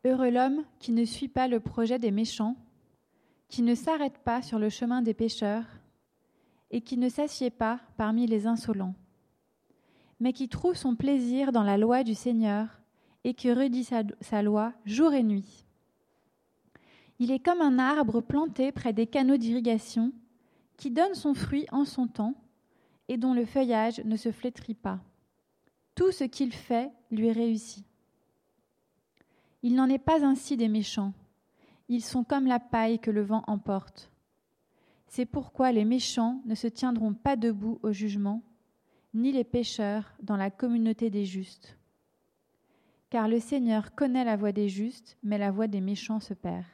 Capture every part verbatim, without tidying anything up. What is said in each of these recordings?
Heureux l'homme qui ne suit pas le projet des méchants, qui ne s'arrête pas sur le chemin des pécheurs et qui ne s'assied pas parmi les insolents, mais qui trouve son plaisir dans la loi du Seigneur et qui redit sa, sa loi jour et nuit. Il est comme un arbre planté près des canaux d'irrigation qui donne son fruit en son temps et dont le feuillage ne se flétrit pas. Tout ce qu'il fait lui réussit. Il n'en est pas ainsi des méchants. Ils sont comme la paille que le vent emporte. C'est pourquoi les méchants ne se tiendront pas debout au jugement, ni les pécheurs dans la communauté des justes. Car le Seigneur connaît la voie des justes, mais la voie des méchants se perd.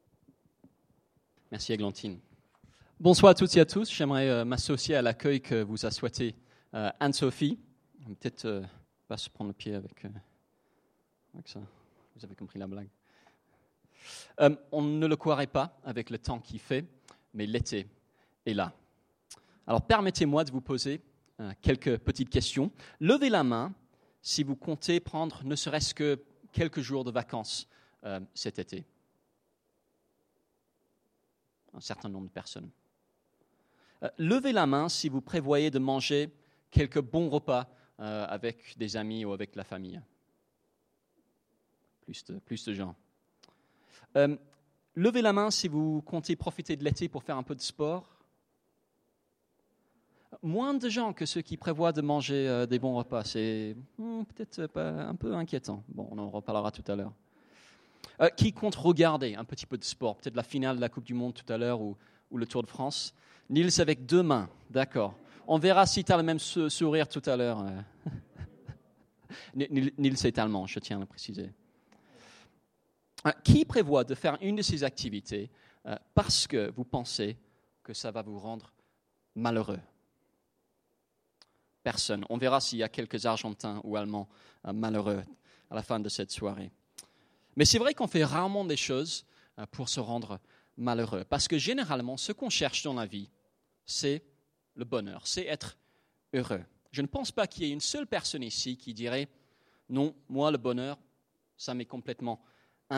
Merci Églantine. Bonsoir à toutes et à tous. J'aimerais euh, m'associer à l'accueil que vous a souhaité euh, Anne-Sophie. Peut-être euh, pas se prendre le pied avec, euh, avec ça. Vous avez compris la blague. Euh, on ne le croirait pas avec le temps qu'il fait, mais l'été est là. Alors permettez-moi de vous poser euh, quelques petites questions. Levez la main si vous comptez prendre ne serait-ce que quelques jours de vacances euh, cet été. Un certain nombre de personnes. Euh, levez la main si vous prévoyez de manger quelques bons repas euh, avec des amis ou avec la famille. Plus de, plus de gens. Euh, levez la main si vous comptez profiter de l'été pour faire un peu de sport. Moins de gens que ceux qui prévoient de manger euh, des bons repas. C'est hmm, peut-être pas, un peu inquiétant. Bon, on en reparlera tout à l'heure. Euh, qui compte regarder un petit peu de sport? Peut-être la finale de la Coupe du Monde tout à l'heure ou, ou le Tour de France. Nils avec deux mains, d'accord. On verra si tu as le même sourire tout à l'heure. Nils est allemand, je tiens à le préciser. Qui prévoit de faire une de ces activités euh, parce que vous pensez que ça va vous rendre malheureux? Personne. On verra s'il y a quelques Argentins ou Allemands euh, malheureux à la fin de cette soirée. Mais c'est vrai qu'on fait rarement des choses euh, pour se rendre malheureux. Parce que généralement, ce qu'on cherche dans la vie, c'est le bonheur, c'est être heureux. Je ne pense pas qu'il y ait une seule personne ici qui dirait « Non, moi, le bonheur, ça m'est complètement indifférent. »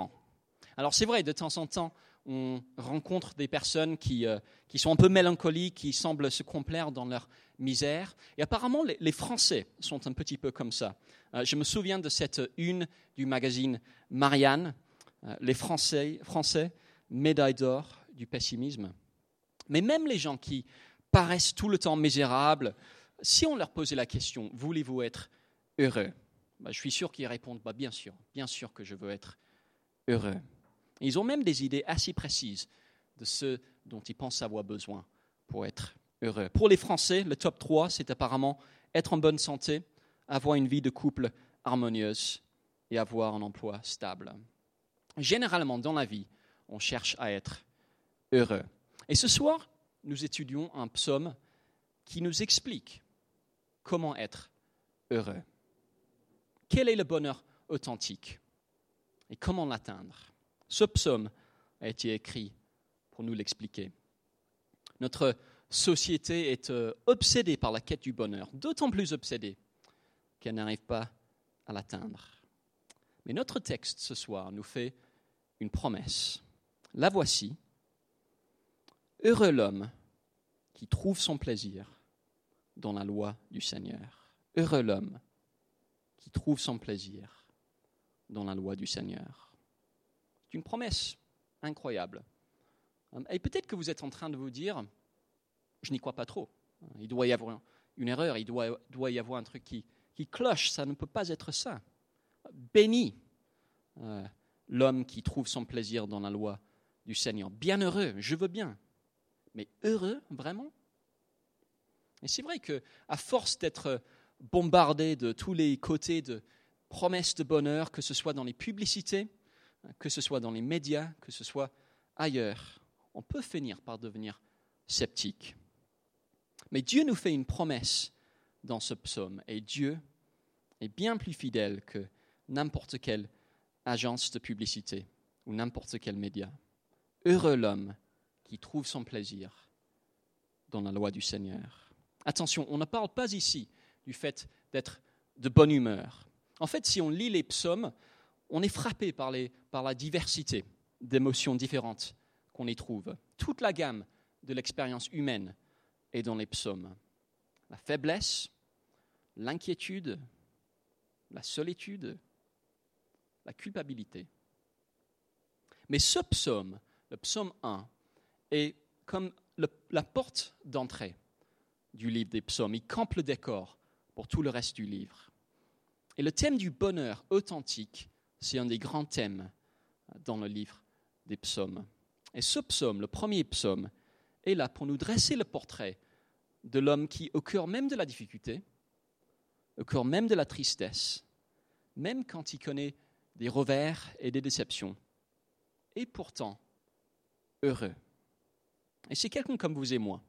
Alors c'est vrai, de temps en temps, on rencontre des personnes qui, euh, qui sont un peu mélancoliques, qui semblent se complaire dans leur misère. Et apparemment, les, les Français sont un petit peu comme ça. Euh, je me souviens de cette une du magazine Marianne, euh, les Français, Français, médaille d'or du pessimisme. Mais même les gens qui paraissent tout le temps misérables, si on leur posait la question « Voulez-vous être heureux ?» ben, je suis sûr qu'ils répondent bah, « Bien sûr, bien sûr que je veux être heureux. » Ils ont même des idées assez précises de ce dont ils pensent avoir besoin pour être heureux. Pour les Français, le top trois, c'est apparemment être en bonne santé, avoir une vie de couple harmonieuse et avoir un emploi stable. Généralement, dans la vie, on cherche à être heureux. Et ce soir, nous étudions un psaume qui nous explique comment être heureux. Quel est le bonheur authentique et comment l'atteindre? Ce psaume a été écrit pour nous l'expliquer. Notre société est euh, obsédée par la quête du bonheur, d'autant plus obsédée qu'elle n'arrive pas à l'atteindre. Mais notre texte ce soir nous fait une promesse. La voici. Heureux l'homme qui trouve son plaisir dans la loi du Seigneur. Heureux l'homme qui trouve son plaisir dans la loi du Seigneur. C'est une promesse incroyable. Et peut-être que vous êtes en train de vous dire, je n'y crois pas trop. Il doit y avoir une erreur, il doit, doit y avoir un truc qui, qui cloche, ça ne peut pas être ça. Béni euh, l'homme qui trouve son plaisir dans la loi du Seigneur. Bienheureux, je veux bien. Mais heureux, vraiment? Et c'est vrai qu'à force d'être bombardé de tous les côtés de promesses de bonheur, que ce soit dans les publicités, que ce soit dans les médias, que ce soit ailleurs, on peut finir par devenir sceptique. Mais Dieu nous fait une promesse dans ce psaume, et Dieu est bien plus fidèle que n'importe quelle agence de publicité ou n'importe quel média. Heureux l'homme qui trouve son plaisir dans la loi du Seigneur. Attention, on ne parle pas ici du fait d'être de bonne humeur. En fait, si on lit les psaumes, on est frappé par, les, par la diversité d'émotions différentes qu'on y trouve. Toute la gamme de l'expérience humaine est dans les psaumes. La faiblesse, l'inquiétude, la solitude, la culpabilité. Mais ce psaume, le psaume un, est comme le, la porte d'entrée du livre des psaumes. Il campe le décor pour tout le reste du livre. Et le thème du bonheur authentique, c'est un des grands thèmes dans le livre des psaumes. Et ce psaume, le premier psaume, est là pour nous dresser le portrait de l'homme qui, au cœur même de la difficulté, au cœur même de la tristesse, même quand il connaît des revers et des déceptions, est pourtant heureux. Et c'est quelqu'un comme vous et moi.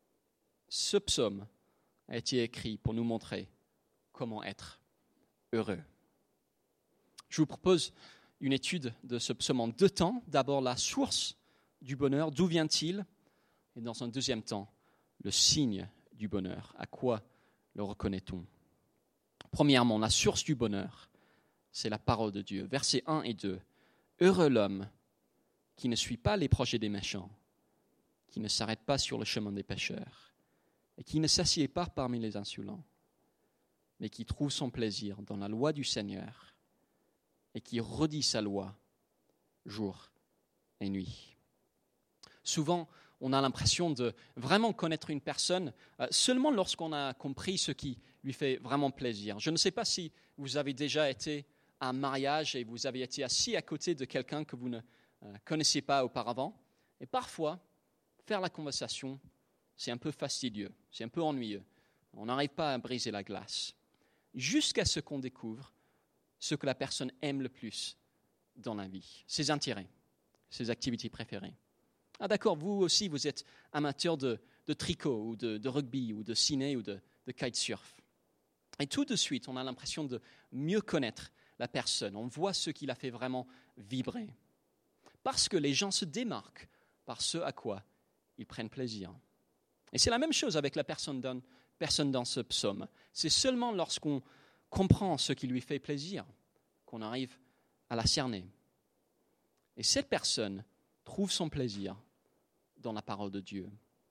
Ce psaume a été écrit pour nous montrer comment être heureux. Je vous propose une étude de ce psaume en deux temps. D'abord, la source du bonheur, d'où vient-il? Et dans un deuxième temps, le signe du bonheur. À quoi le reconnaît-on? Premièrement, la source du bonheur, c'est la parole de Dieu. Versets un et deux. Heureux l'homme qui ne suit pas les projets des méchants, qui ne s'arrête pas sur le chemin des pécheurs, et qui ne s'assied pas parmi les insolents, mais qui trouve son plaisir dans la loi du Seigneur, et qui redit sa loi jour et nuit. Souvent, on a l'impression de vraiment connaître une personne euh, seulement lorsqu'on a compris ce qui lui fait vraiment plaisir. Je ne sais pas si vous avez déjà été à un mariage et vous avez été assis à côté de quelqu'un que vous ne euh, connaissiez pas auparavant. Et parfois, faire la conversation, c'est un peu fastidieux, c'est un peu ennuyeux. On n'arrive pas à briser la glace. Jusqu'à ce qu'on découvre ce que la personne aime le plus dans la vie, ses intérêts, ses activités préférées. Ah d'accord, vous aussi, vous êtes amateur de, de tricot ou de, de rugby ou de ciné ou de, de kitesurf. Et tout de suite, on a l'impression de mieux connaître la personne. On voit ce qui la fait vraiment vibrer. Parce que les gens se démarquent par ce à quoi ils prennent plaisir. Et c'est la même chose avec la personne dans, personne dans ce psaume. C'est seulement lorsqu'on comprend ce qui lui fait plaisir qu'on arrive à la cerner. Et cette personne trouve son plaisir dans la parole de Dieu.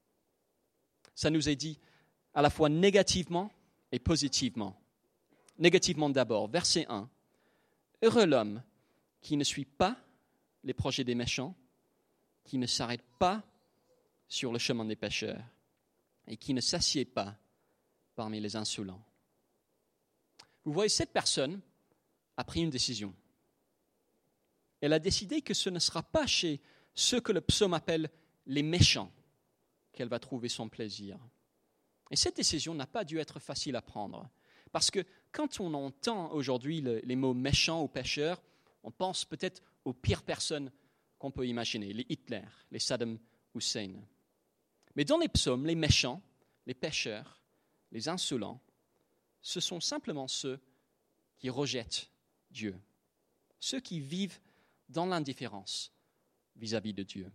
Ça nous est dit à la fois négativement et positivement. Négativement d'abord, verset un. Heureux l'homme qui ne suit pas les projets des méchants, qui ne s'arrête pas sur le chemin des pécheurs et qui ne s'assied pas parmi les insolents. Vous voyez, cette personne a pris une décision. Elle a décidé que ce ne sera pas chez ceux que le psaume appelle les méchants qu'elle va trouver son plaisir. Et cette décision n'a pas dû être facile à prendre. Parce que quand on entend aujourd'hui le, les mots méchants ou pécheurs, on pense peut-être aux pires personnes qu'on peut imaginer, les Hitler, les Saddam Hussein. Mais dans les psaumes, les méchants, les pécheurs, les insolents, ce sont simplement ceux qui rejettent Dieu, ceux qui vivent dans l'indifférence vis-à-vis de Dieu.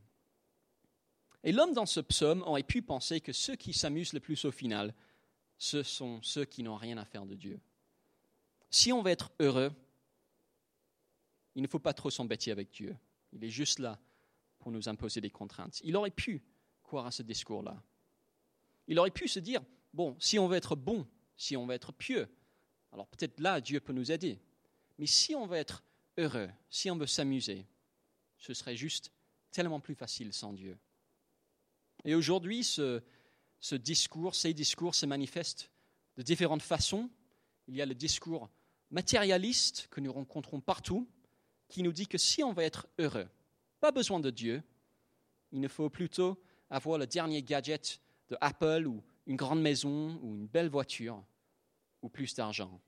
Et l'homme dans ce psaume aurait pu penser que ceux qui s'amusent le plus au final, ce sont ceux qui n'ont rien à faire de Dieu. Si on veut être heureux, il ne faut pas trop s'embêter avec Dieu. Il est juste là pour nous imposer des contraintes. Il aurait pu croire à ce discours-là. Il aurait pu se dire, bon, si on veut être bon, si on veut être pieux, alors peut-être là, Dieu peut nous aider. Mais si on veut être heureux, si on veut s'amuser, ce serait juste tellement plus facile sans Dieu. Et aujourd'hui, ce, ce discours, ces discours se manifestent de différentes façons. Il y a le discours matérialiste que nous rencontrons partout, qui nous dit que si on veut être heureux, pas besoin de Dieu, il ne faut plutôt avoir le dernier gadget de Apple ou une grande maison ou une belle voiture ou plus d'argent.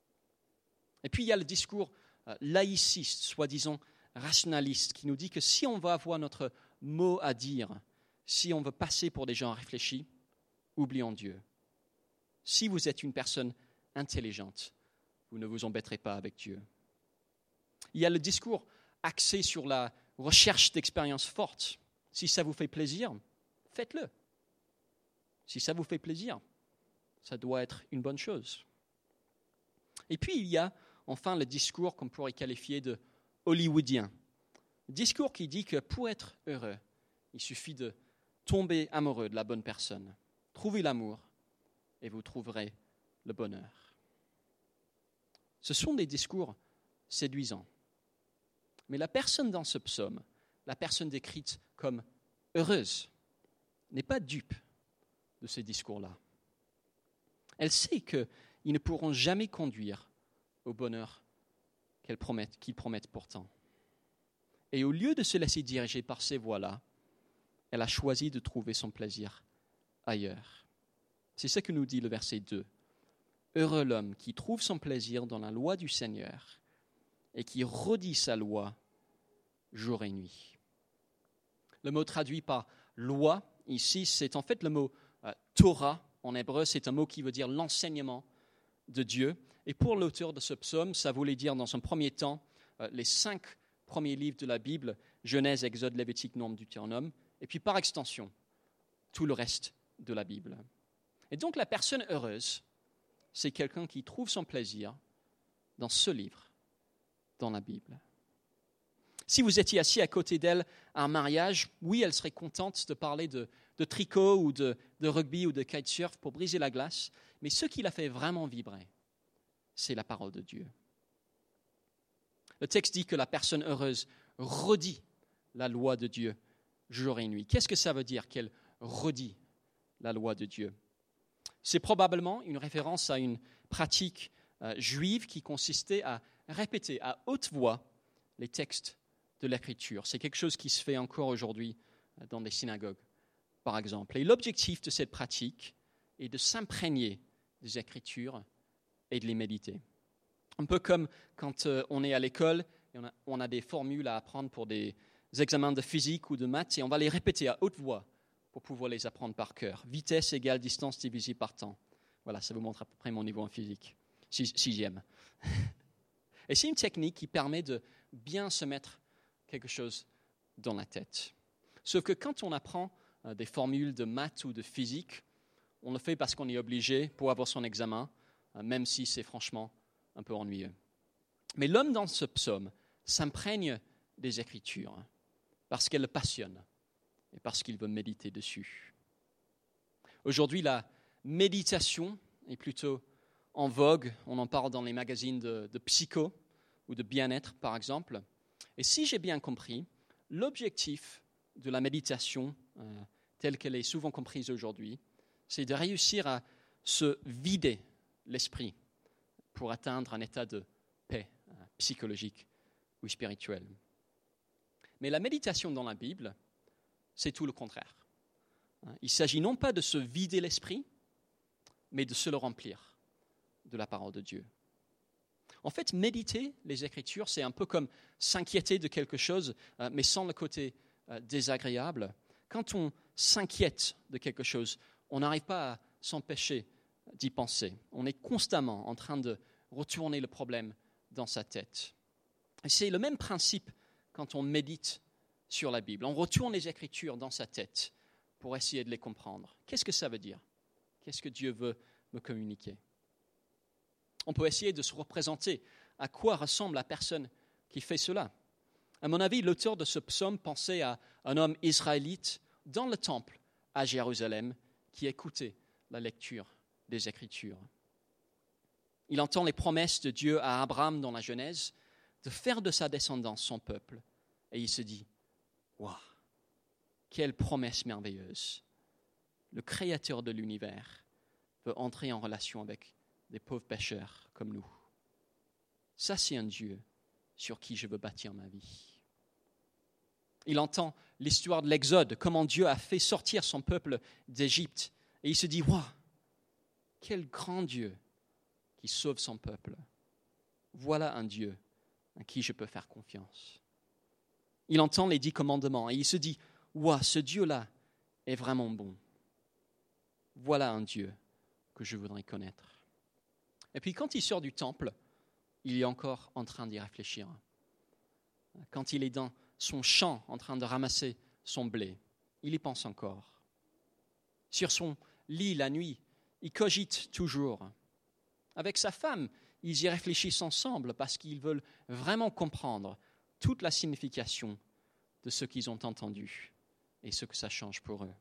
Et puis il y a le discours euh, laïciste, soi-disant rationaliste, qui nous dit que si on veut avoir notre mot à dire, si on veut passer pour des gens réfléchis, oublions Dieu. Si vous êtes une personne intelligente, vous ne vous embêterez pas avec Dieu. Il y a le discours axé sur la recherche d'expériences fortes. Si ça vous fait plaisir, faites-le. Si ça vous fait plaisir, ça doit être une bonne chose. Et puis il y a enfin le discours qu'on pourrait qualifier de hollywoodien. Le discours qui dit que pour être heureux, il suffit de tomber amoureux de la bonne personne. Trouvez l'amour et vous trouverez le bonheur. Ce sont des discours séduisants. Mais la personne dans ce psaume, la personne décrite comme heureuse, n'est pas dupe de ces discours-là. Elle sait qu'ils ne pourront jamais conduire au bonheur qu'elles promettent, qu'ils promettent pourtant. Et au lieu de se laisser diriger par ces voies-là, elle a choisi de trouver son plaisir ailleurs. C'est ce que nous dit le verset deux. Heureux l'homme qui trouve son plaisir dans la loi du Seigneur et qui redit sa loi jour et nuit. Le mot traduit par loi, ici, c'est en fait le mot euh, Torah en hébreu, c'est un mot qui veut dire l'enseignement de Dieu. Et pour l'auteur de ce psaume, ça voulait dire dans son premier temps euh, les cinq premiers livres de la Bible, Genèse, Exode, Lévitique, Nombre, Deutéronome, et puis par extension, tout le reste de la Bible. Et donc la personne heureuse, c'est quelqu'un qui trouve son plaisir dans ce livre, dans la Bible. Si vous étiez assis à côté d'elle à un mariage, oui, elle serait contente de parler de, de tricot ou de, de rugby ou de kitesurf pour briser la glace, mais ce qui la fait vraiment vibrer, c'est la parole de Dieu. Le texte dit que la personne heureuse redit la loi de Dieu jour et nuit. Qu'est-ce que ça veut dire qu'elle redit la loi de Dieu? C'est probablement une référence à une pratique euh, juive qui consistait à répéter à haute voix les textes de l'Écriture. C'est quelque chose qui se fait encore aujourd'hui dans des synagogues, par exemple. Et l'objectif de cette pratique est de s'imprégner des Écritures et de les méditer. Un peu comme quand euh, on est à l'école et on a, on a des formules à apprendre pour des examens de physique ou de maths et on va les répéter à haute voix pour pouvoir les apprendre par cœur. Vitesse égale distance divisée par temps. Voilà, ça vous montre à peu près mon niveau en physique. Sixième. Et c'est une technique qui permet de bien se mettre quelque chose dans la tête. Sauf que quand on apprend euh, des formules de maths ou de physique, on le fait parce qu'on est obligé pour avoir son examen, euh, même si c'est franchement un peu ennuyeux. Mais l'homme dans ce psaume s'imprègne des Écritures parce qu'elles le passionnent et parce qu'il veut méditer dessus. Aujourd'hui, la méditation est plutôt en vogue. On en parle dans les magazines de, de psycho ou de bien-être, par exemple. Et si j'ai bien compris, l'objectif de la méditation, euh, telle qu'elle est souvent comprise aujourd'hui, c'est de réussir à se vider l'esprit pour atteindre un état de paix euh, psychologique ou spirituel. Mais la méditation dans la Bible, c'est tout le contraire. Il s'agit non pas de se vider l'esprit, mais de se le remplir de la parole de Dieu. En fait, méditer les Écritures, c'est un peu comme s'inquiéter de quelque chose, euh, mais sans le côté euh, désagréable. Quand on s'inquiète de quelque chose, on n'arrive pas à s'empêcher d'y penser. On est constamment en train de retourner le problème dans sa tête. Et c'est le même principe quand on médite sur la Bible. On retourne les Écritures dans sa tête pour essayer de les comprendre. Qu'est-ce que ça veut dire? Qu'est-ce que Dieu veut me communiquer? On peut essayer de se représenter à quoi ressemble la personne qui fait cela. À mon avis, l'auteur de ce psaume pensait à un homme israélite dans le temple à Jérusalem qui écoutait la lecture des Écritures. Il entend les promesses de Dieu à Abraham dans la Genèse de faire de sa descendance son peuple. Et il se dit, « Waouh, quelle promesse merveilleuse! Le Créateur de l'univers veut entrer en relation avec des pauvres pécheurs comme nous. Ça, c'est un Dieu sur qui je veux bâtir ma vie. » Il entend l'histoire de l'Exode, comment Dieu a fait sortir son peuple d'Égypte. Et il se dit, « Waouh, quel grand Dieu qui sauve son peuple. Voilà un Dieu à qui je peux faire confiance. » Il entend les dix commandements et il se dit, « Waouh, ce Dieu-là est vraiment bon. Voilà un Dieu que je voudrais connaître. » Et puis quand il sort du temple, il est encore en train d'y réfléchir. Quand il est dans son champ en train de ramasser son blé, il y pense encore. Sur son lit la nuit, il cogite toujours. Avec sa femme, ils y réfléchissent ensemble parce qu'ils veulent vraiment comprendre toute la signification de ce qu'ils ont entendu et ce que ça change pour eux.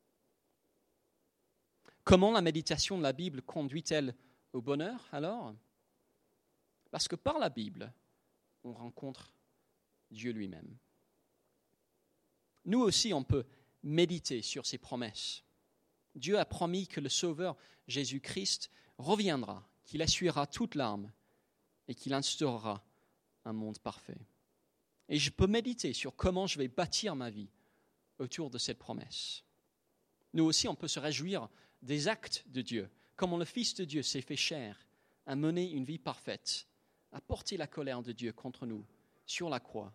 Comment la méditation de la Bible conduit-elle au bonheur alors ? Parce que par la Bible, on rencontre Dieu lui-même. Nous aussi, on peut méditer sur ses promesses. Dieu a promis que le Sauveur Jésus-Christ reviendra, qu'il essuiera toute larme et qu'il instaurera un monde parfait. Et je peux méditer sur comment je vais bâtir ma vie autour de cette promesse. Nous aussi, on peut se réjouir des actes de Dieu, comment le Fils de Dieu s'est fait chair, a mené une vie parfaite, a porté la colère de Dieu contre nous sur la croix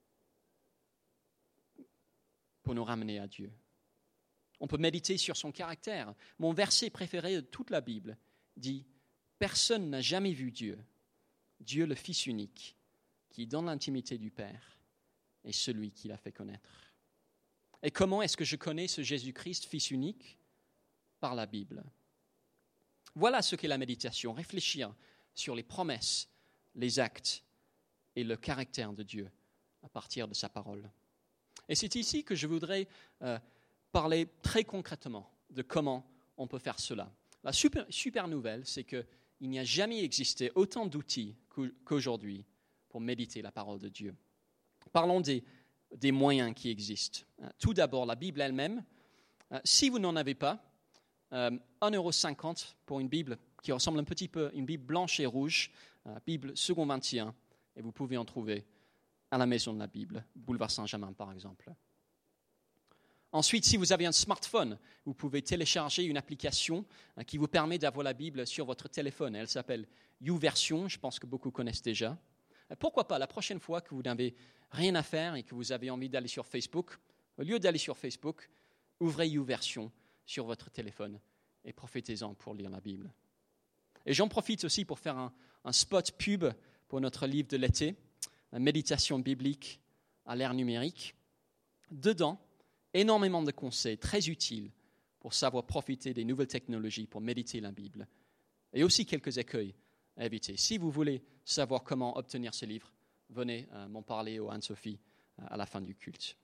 pour nous ramener à Dieu. On peut méditer sur son caractère. Mon verset préféré de toute la Bible dit « Personne n'a jamais vu Dieu, Dieu le Fils unique, qui dans l'intimité du Père est celui qui l'a fait connaître. » Et comment est-ce que je connais ce Jésus-Christ, Fils unique ? Par la Bible. Voilà ce qu'est la méditation, réfléchir sur les promesses, les actes et le caractère de Dieu à partir de sa parole. Et c'est ici que je voudrais euh, parler très concrètement de comment on peut faire cela. La super, super nouvelle, c'est qu'il n'y a jamais existé autant d'outils qu'aujourd'hui pour méditer la parole de Dieu. Parlons des, des moyens qui existent. Tout d'abord, la Bible elle-même. Si vous n'en avez pas, euh, un euro cinquante pour une Bible qui ressemble un petit peu à une Bible blanche et rouge, euh, Bible second vingt et un, et vous pouvez en trouver à la Maison de la Bible, boulevard Saint-Germain par exemple. Ensuite, si vous avez un smartphone, vous pouvez télécharger une application qui vous permet d'avoir la Bible sur votre téléphone. Elle s'appelle YouVersion, je pense que beaucoup connaissent déjà. Pourquoi pas, la prochaine fois que vous n'avez rien à faire et que vous avez envie d'aller sur Facebook, au lieu d'aller sur Facebook, ouvrez YouVersion sur votre téléphone et profitez-en pour lire la Bible. Et j'en profite aussi pour faire un, un spot pub pour notre livre de l'été, la méditation biblique à l'ère numérique. Dedans, énormément de conseils très utiles pour savoir profiter des nouvelles technologies pour méditer la Bible. Et aussi quelques écueils à éviter. Si vous voulez savoir comment obtenir ce livre, venez euh, m'en parler au Anne-Sophie euh, à la fin du culte.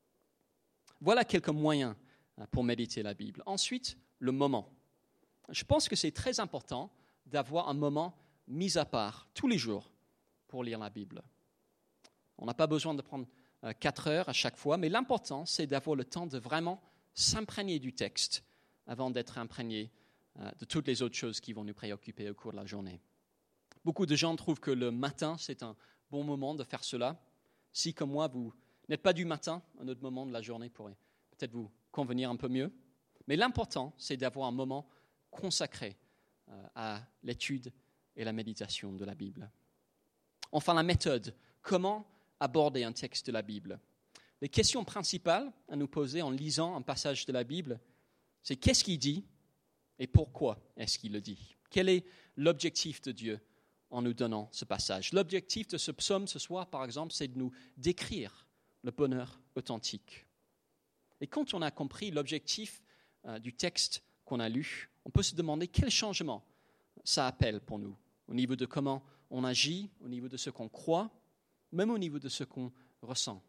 Voilà quelques moyens euh, pour méditer la Bible. Ensuite, le moment. Je pense que c'est très important d'avoir un moment mis à part tous les jours pour lire la Bible. On n'a pas besoin de prendre quatre heures à chaque fois, mais l'important, c'est d'avoir le temps de vraiment s'imprégner du texte avant d'être imprégné de toutes les autres choses qui vont nous préoccuper au cours de la journée. Beaucoup de gens trouvent que le matin, c'est un bon moment de faire cela. Si, comme moi, vous n'êtes pas du matin, un autre moment de la journée pourrait peut-être vous convenir un peu mieux. Mais l'important, c'est d'avoir un moment consacré à l'étude et la méditation de la Bible. Enfin, la méthode. Comment aborder un texte de la Bible? Les questions principales à nous poser en lisant un passage de la Bible, c'est qu'est-ce qu'il dit et pourquoi est-ce qu'il le dit? Quel est l'objectif de Dieu en nous donnant ce passage? L'objectif de ce psaume ce soir, par exemple, c'est de nous décrire le bonheur authentique. Et quand on a compris l'objectif euh, du texte qu'on a lu, on peut se demander quel changement ça appelle pour nous, au niveau de comment on agit, au niveau de ce qu'on croit, même au niveau de ce qu'on ressent.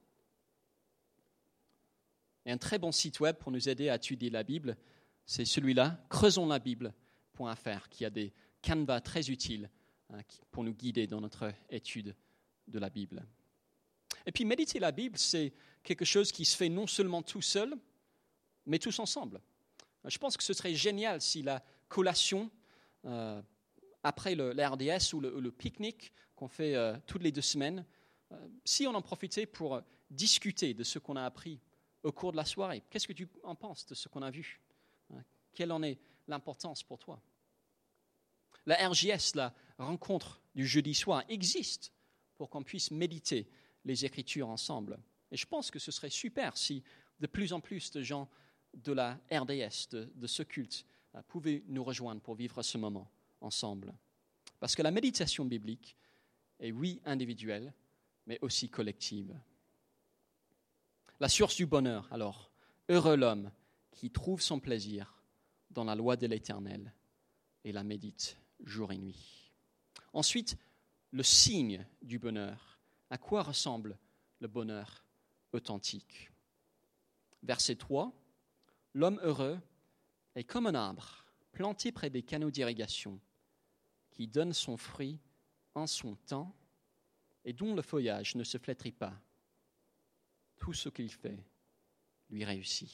Et un très bon site web pour nous aider à étudier la Bible, c'est celui-là, creusons la bible point f r, qui a des canevas très utiles hein, pour nous guider dans notre étude de la Bible. Et puis méditer la Bible, c'est quelque chose qui se fait non seulement tout seul, mais tous ensemble. Je pense que ce serait génial si la collation, euh, après le, la R D S ou le, le pique-nique qu'on fait euh, toutes les deux semaines, euh, si on en profitait pour euh, discuter de ce qu'on a appris au cours de la soirée. Qu'est-ce que tu en penses de ce qu'on a vu? Quelle en est l'importance pour toi? La R J S, la rencontre du jeudi soir, existe pour qu'on puisse méditer les Écritures ensemble. Et je pense que ce serait super si de plus en plus de gens de la R D S, de, de ce culte, uh, pouvaient nous rejoindre pour vivre ce moment ensemble. Parce que la méditation biblique est, oui, individuelle, mais aussi collective. La source du bonheur, alors, heureux l'homme qui trouve son plaisir dans la loi de l'Éternel et la médite jour et nuit. Ensuite, le signe du bonheur. À quoi ressemble le bonheur authentique? Verset trois, l'homme heureux est comme un arbre planté près des canaux d'irrigation qui donne son fruit en son temps et dont le feuillage ne se flétrit pas. Tout ce qu'il fait lui réussit.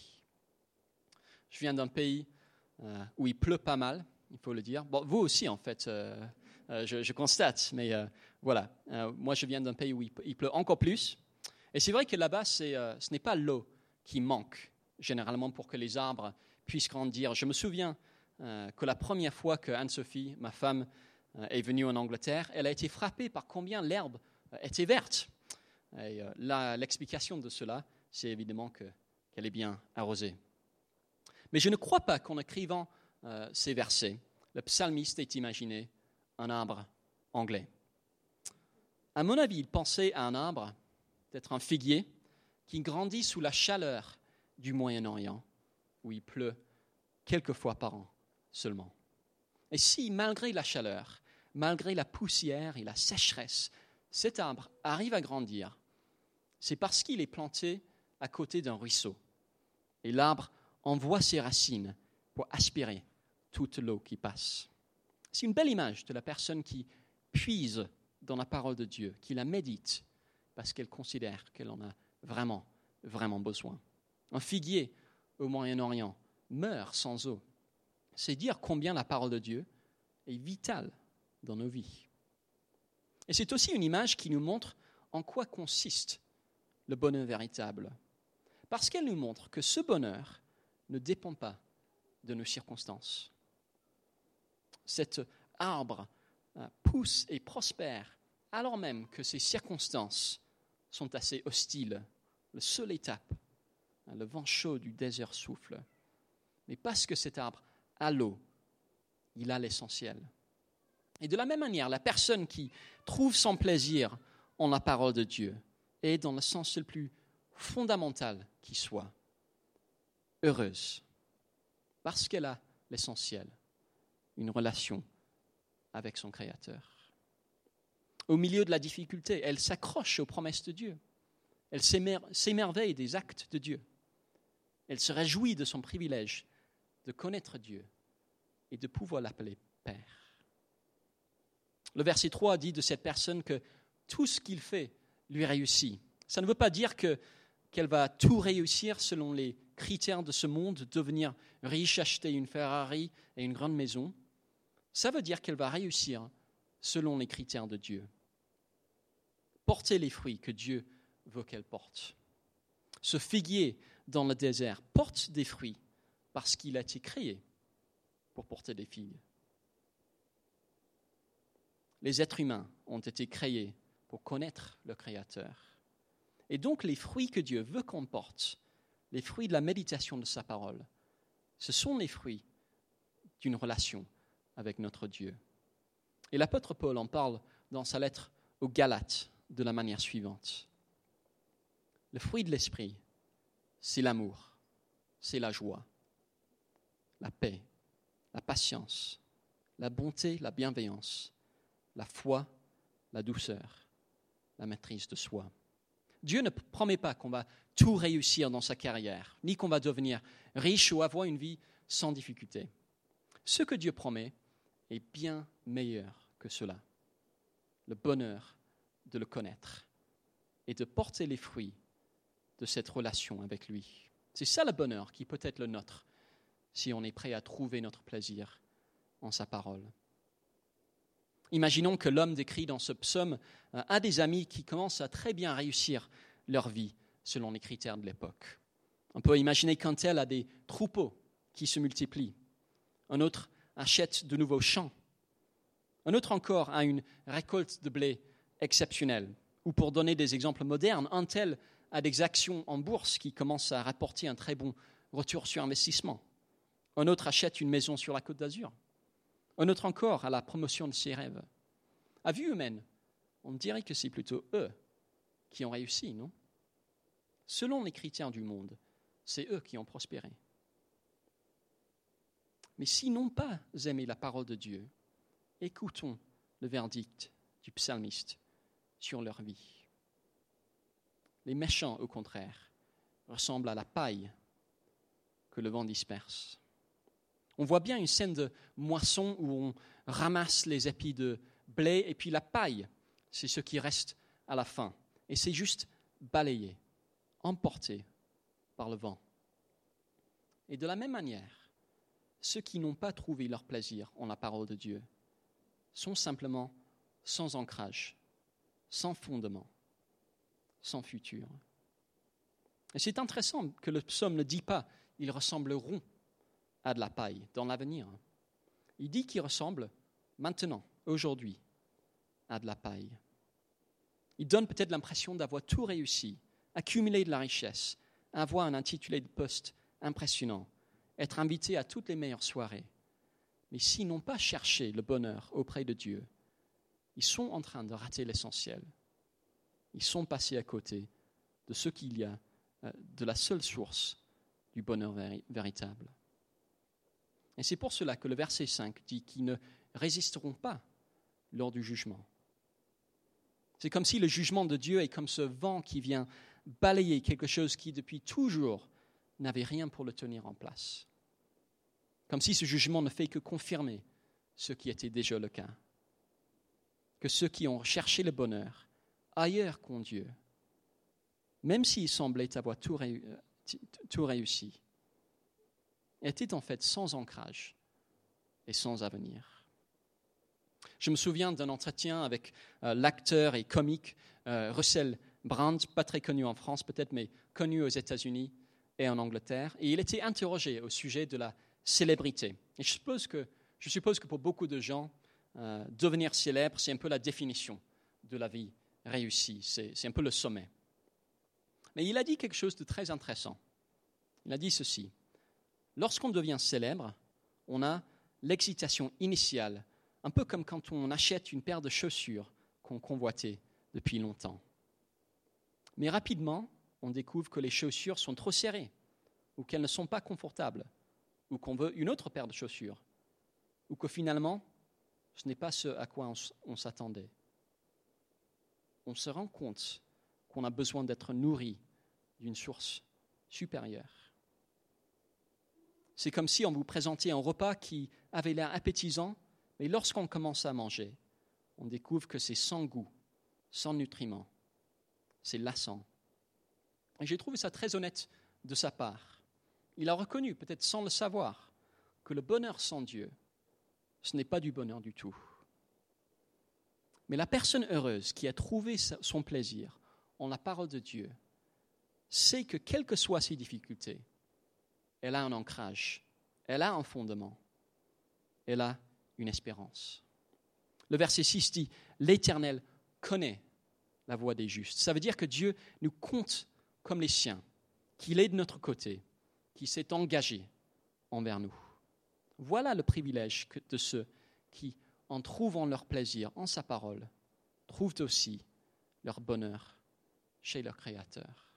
Je viens d'un pays euh, où il pleut pas mal, il faut le dire. Bon, vous aussi, en fait, euh, euh, je, je constate, mais euh, voilà. Euh, moi, je viens d'un pays où il, il pleut encore plus. Et c'est vrai que là-bas, c'est, euh, ce n'est pas l'eau qui manque, généralement, pour que les arbres puissent grandir. Je me souviens euh, que la première fois que Anne-Sophie, ma femme, euh, est venue en Angleterre, elle a été frappée par combien l'herbe euh, était verte. Et euh, là, l'explication de cela, c'est évidemment que, qu'elle est bien arrosée. Mais je ne crois pas qu'en écrivant euh, ces versets, le psalmiste ait imaginé un arbre anglais. À mon avis, il pensait à un arbre, peut-être un figuier, qui grandit sous la chaleur du Moyen-Orient, où il pleut quelques fois par an seulement. Et si, malgré la chaleur, malgré la poussière et la sécheresse, cet arbre arrive à grandir, c'est parce qu'il est planté à côté d'un ruisseau. Et l'arbre envoie ses racines pour aspirer toute l'eau qui passe. C'est une belle image de la personne qui puise dans la parole de Dieu, qui la médite, parce qu'elle considère qu'elle en a vraiment, vraiment besoin. Un figuier au Moyen-Orient meurt sans eau. C'est dire combien la parole de Dieu est vitale dans nos vies. Et c'est aussi une image qui nous montre en quoi consiste le bonheur véritable. Parce qu'elle nous montre que ce bonheur ne dépend pas de nos circonstances. Cet arbre pousse et prospère alors même que ses circonstances sont assez hostiles. Le soleil tape, le vent chaud du désert souffle. Mais parce que cet arbre a l'eau, il a l'essentiel. Et de la même manière, la personne qui trouve son plaisir en la parole de Dieu est, dans le sens le plus fondamental qui soit, heureuse, parce qu'elle a l'essentiel, une relation avec son Créateur. Au milieu de la difficulté, elle s'accroche aux promesses de Dieu. Elle s'émer- s'émerveille des actes de Dieu. Elle se réjouit de son privilège de connaître Dieu et de pouvoir l'appeler Père. Le verset trois dit de cette personne que tout ce qu'il fait lui réussit. Ça ne veut pas dire que, qu'elle va tout réussir selon les critères de ce monde, devenir riche, acheter une Ferrari et une grande maison. Ça veut dire qu'elle va réussir selon les critères de Dieu. Porter les fruits que Dieu veut qu'elle porte. Ce figuier dans le désert porte des fruits parce qu'il a été créé pour porter des figues. Les êtres humains ont été créés pour connaître le Créateur. Et donc les fruits que Dieu veut qu'on porte, les fruits de la méditation de sa parole, ce sont les fruits d'une relation avec notre Dieu. Et l'apôtre Paul en parle dans sa lettre aux Galates de la manière suivante. Le fruit de l'esprit, c'est l'amour, c'est la joie, la paix, la patience, la bonté, la bienveillance, la foi, la douceur, la maîtrise de soi. Dieu ne promet pas qu'on va tout réussir dans sa carrière, ni qu'on va devenir riche ou avoir une vie sans difficulté. Ce que Dieu promet est bien meilleur que cela. Le bonheur de le connaître et de porter les fruits de cette relation avec lui. C'est ça le bonheur qui peut être le nôtre si on est prêt à trouver notre plaisir en sa parole. Imaginons que l'homme décrit dans ce psaume a des amis qui commencent à très bien réussir leur vie selon les critères de l'époque. On peut imaginer qu'un tel a des troupeaux qui se multiplient. Un autre achète de nouveaux champs. Un autre encore a une récolte de blé exceptionnelle. Ou pour donner des exemples modernes, un tel a des actions en bourse qui commencent à rapporter un très bon retour sur investissement. Un autre achète une maison sur la Côte d'Azur. Un autre encore a la promotion de ses rêves. À vue humaine, on dirait que c'est plutôt eux qui ont réussi, non? Selon les critères du monde, c'est eux qui ont prospéré. Mais s'ils n'ont pas aimé la parole de Dieu, écoutons le verdict du psalmiste sur leur vie. Les méchants, au contraire, ressemblent à la paille que le vent disperse. On voit bien une scène de moisson où on ramasse les épis de blé et puis la paille, c'est ce qui reste à la fin. Et c'est juste balayé, emporté par le vent. Et de la même manière, ceux qui n'ont pas trouvé leur plaisir en la parole de Dieu sont simplement sans ancrage, sans fondement, sans futur. Et c'est intéressant que le psaume ne dit pas « ils ressembleront à de la paille dans l'avenir ». Il dit qu'ils ressemblent maintenant, aujourd'hui, à de la paille. Il donne peut-être l'impression d'avoir tout réussi, accumuler de la richesse, avoir un intitulé de poste impressionnant, être invité à toutes les meilleures soirées. Mais s'ils n'ont pas cherché le bonheur auprès de Dieu, ils sont en train de rater l'essentiel. Ils sont passés à côté de ce qu'il y a, de la seule source du bonheur véritable. Et c'est pour cela que le verset cinq dit qu'ils ne résisteront pas lors du jugement. C'est comme si le jugement de Dieu est comme ce vent qui vient balayer quelque chose qui, depuis toujours, n'avait rien pour le tenir en place. Comme si ce jugement ne fait que confirmer ce qui était déjà le cas. Que ceux qui ont cherché le bonheur ailleurs qu'en Dieu, même s'ils semblaient avoir tout, ré- tout réussi, étaient en fait sans ancrage et sans avenir. Je me souviens d'un entretien avec euh, l'acteur et comique euh, Russell Brand, pas très connu en France peut-être, mais connu aux États-Unis et en Angleterre. Et il était interrogé au sujet de la célébrité. Et je suppose que, je suppose que pour beaucoup de gens, euh, devenir célèbre, c'est un peu la définition de la vie réussie. C'est, c'est un peu le sommet. Mais il a dit quelque chose de très intéressant. Il a dit ceci. Lorsqu'on devient célèbre, on a l'excitation initiale, un peu comme quand on achète une paire de chaussures qu'on convoitait depuis longtemps. Mais rapidement, on découvre que les chaussures sont trop serrées, ou qu'elles ne sont pas confortables, ou qu'on veut une autre paire de chaussures, ou que finalement, ce n'est pas ce à quoi on, on s'attendait. On se rend compte qu'on a besoin d'être nourri d'une source supérieure. C'est comme si on vous présentait un repas qui avait l'air appétisant, mais lorsqu'on commence à manger, on découvre que c'est sans goût, sans nutriments. C'est lassant. Et j'ai trouvé ça très honnête de sa part. Il a reconnu, peut-être sans le savoir, que le bonheur sans Dieu, ce n'est pas du bonheur du tout. Mais la personne heureuse qui a trouvé son plaisir en la parole de Dieu sait que quelles que soient ses difficultés, elle a un ancrage, elle a un fondement, elle a une espérance. Le verset six dit « L'Éternel connaît la voie des justes ». Ça veut dire que Dieu nous compte comme les siens, qu'il est de notre côté, qu'il s'est engagé envers nous. Voilà le privilège de ceux qui, en trouvant leur plaisir en sa parole, trouvent aussi leur bonheur chez leur Créateur.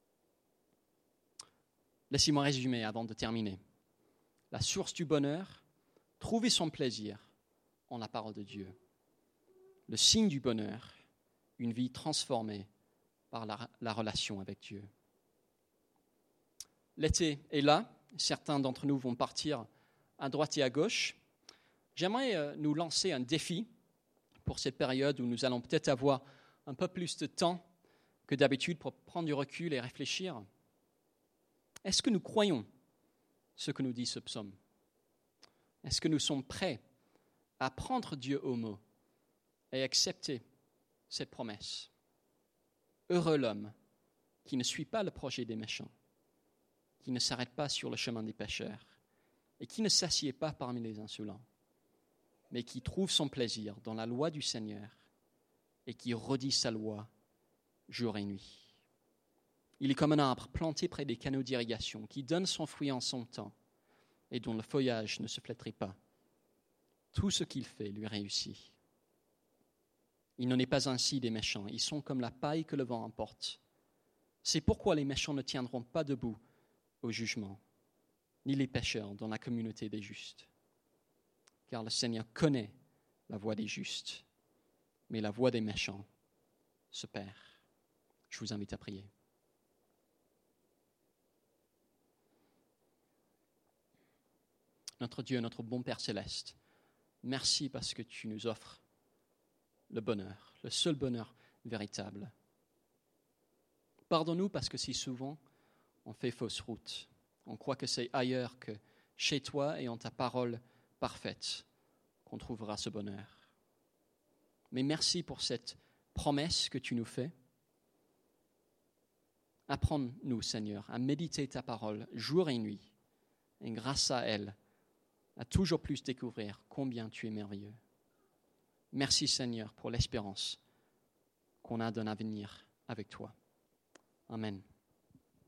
Laissez-moi résumer avant de terminer. La source du bonheur, trouver son plaisir en la parole de Dieu. Le signe du bonheur, une vie transformée par la, la relation avec Dieu. L'été est là, certains d'entre nous vont partir à droite et à gauche. J'aimerais nous lancer un défi pour cette période où nous allons peut-être avoir un peu plus de temps que d'habitude pour prendre du recul et réfléchir. Est-ce que nous croyons ce que nous dit ce psaume? Est-ce que nous sommes prêts à prendre Dieu au mot et accepter cette promesse? Heureux l'homme qui ne suit pas le projet des méchants, qui ne s'arrête pas sur le chemin des pécheurs et qui ne s'assied pas parmi les insolents, mais qui trouve son plaisir dans la loi du Seigneur et qui redit sa loi jour et nuit. Il est comme un arbre planté près des canaux d'irrigation qui donne son fruit en son temps et dont le feuillage ne se flétrit pas. Tout ce qu'il fait lui réussit. Il n'en est pas ainsi des méchants. Ils sont comme la paille que le vent emporte. C'est pourquoi les méchants ne tiendront pas debout au jugement, ni les pécheurs dans la communauté des justes. Car le Seigneur connaît la voie des justes, mais la voie des méchants se perd. Je vous invite à prier. Notre Dieu, notre bon Père céleste, merci parce que tu nous offres le bonheur, le seul bonheur véritable. Pardonne-nous parce que si souvent on fait fausse route. On croit que c'est ailleurs que chez toi et en ta parole parfaite qu'on trouvera ce bonheur. Mais merci pour cette promesse que tu nous fais. Apprends-nous, Seigneur, à méditer ta parole jour et nuit, et grâce à elle, à toujours plus découvrir combien tu es merveilleux. Merci, Seigneur, pour l'espérance qu'on a d'un avenir avec toi. Amen.